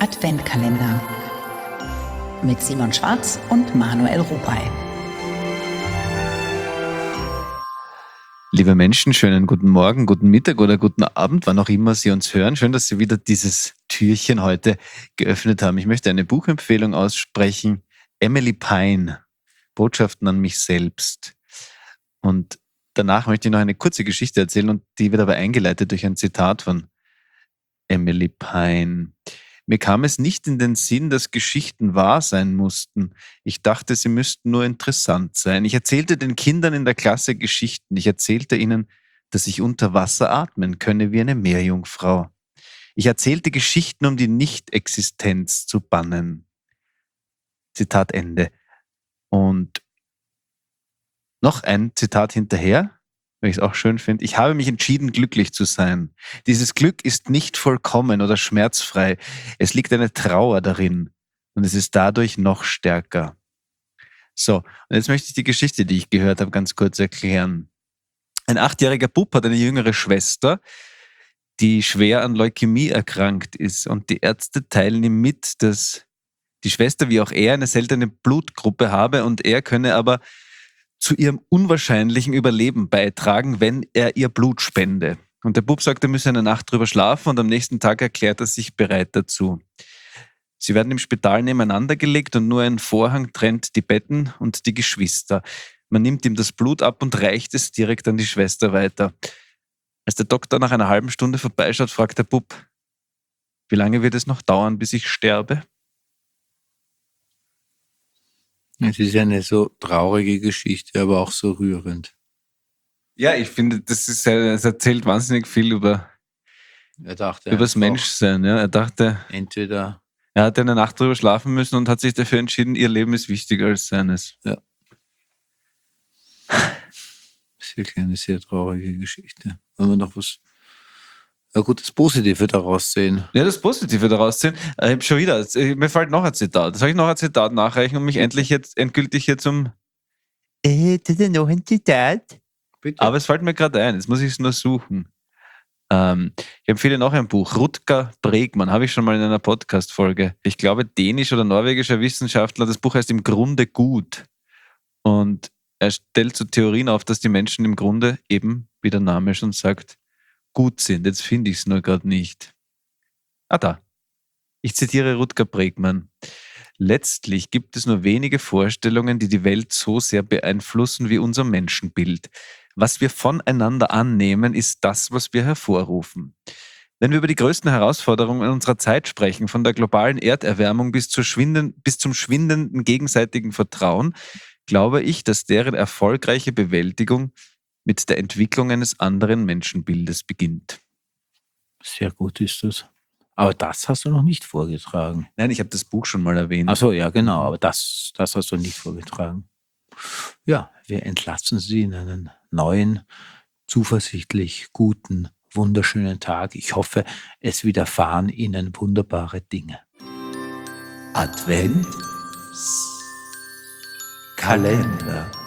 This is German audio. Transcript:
Adventkalender mit Simon Schwarz und Manuel Rupay. Liebe Menschen, schönen guten Morgen, guten Mittag oder guten Abend, wann auch immer Sie uns hören. Schön, dass Sie wieder dieses Türchen heute geöffnet haben. Ich möchte eine Buchempfehlung aussprechen. Emily Pine, Botschaften an mich selbst. Und danach möchte ich noch eine kurze Geschichte erzählen und die wird aber eingeleitet durch ein Zitat von Emily Pine. Mir kam es nicht in den Sinn, dass Geschichten wahr sein mussten. Ich dachte, sie müssten nur interessant sein. Ich erzählte den Kindern in der Klasse Geschichten. Ich erzählte ihnen, dass ich unter Wasser atmen könne wie eine Meerjungfrau. Ich erzählte Geschichten, um die Nichtexistenz zu bannen. Zitat Ende. Und noch ein Zitat hinterher, weil ich es auch schön finde. Ich habe mich entschieden, glücklich zu sein. Dieses Glück ist nicht vollkommen oder schmerzfrei. Es liegt eine Trauer darin und es ist dadurch noch stärker. So, und jetzt möchte ich die Geschichte, die ich gehört habe, ganz kurz erklären. Ein 8-jähriger Bub hat eine jüngere Schwester, die schwer an Leukämie erkrankt ist. Und die Ärzte teilen ihm mit, dass die Schwester wie auch er eine seltene Blutgruppe habe und er könne aber zu ihrem unwahrscheinlichen Überleben beitragen, wenn er ihr Blut spende. Und der Bub sagt, er müsse eine Nacht drüber schlafen und am nächsten Tag erklärt er sich bereit dazu. Sie werden im Spital nebeneinander gelegt und nur ein Vorhang trennt die Betten und die Geschwister. Man nimmt ihm das Blut ab und reicht es direkt an die Schwester weiter. Als der Doktor nach einer halben Stunde vorbeischaut, fragt der Bub, wie lange wird es noch dauern, bis ich sterbe? Es ist eine so traurige Geschichte, aber auch so rührend. Ja, ich finde, es erzählt wahnsinnig viel über das Menschsein. Ja. Er dachte, entweder er hat eine Nacht drüber schlafen müssen und hat sich dafür entschieden, ihr Leben ist wichtiger als seines. Ja. Das ist wirklich eine sehr traurige Geschichte. Wenn wir noch was das Positive daraus sehen. Ja, das Positive daraus sehen. Ich habe schon wieder, mir fällt noch ein Zitat. Soll ich noch ein Zitat nachreichen und mich endgültig hier zum... Das ist noch ein Zitat. Bitte. Aber es fällt mir gerade ein, jetzt muss ich es nur suchen. Ich empfehle noch ein Buch, Rutger Bregmann, habe ich schon mal in einer Podcast-Folge. Ich glaube, dänisch- oder norwegischer Wissenschaftler, das Buch heißt im Grunde gut. Und er stellt so Theorien auf, dass die Menschen im Grunde eben, wie der Name schon sagt, gut sind. Jetzt finde ich es nur gerade nicht. Da. Ich zitiere Rutger Bregmann. Letztlich gibt es nur wenige Vorstellungen, die die Welt so sehr beeinflussen wie unser Menschenbild. Was wir voneinander annehmen, ist das, was wir hervorrufen. Wenn wir über die größten Herausforderungen unserer Zeit sprechen, von der globalen Erderwärmung bis zum schwindenden gegenseitigen Vertrauen, glaube ich, dass deren erfolgreiche Bewältigung mit der Entwicklung eines anderen Menschenbildes beginnt. Sehr gut ist das. Aber das hast du noch nicht vorgetragen. Nein, ich habe das Buch schon mal erwähnt. Ach so, ja genau, aber das hast du nicht vorgetragen. Ja, wir entlassen Sie in einen neuen, zuversichtlich guten, wunderschönen Tag. Ich hoffe, es widerfahren Ihnen wunderbare Dinge. Advent Kalender.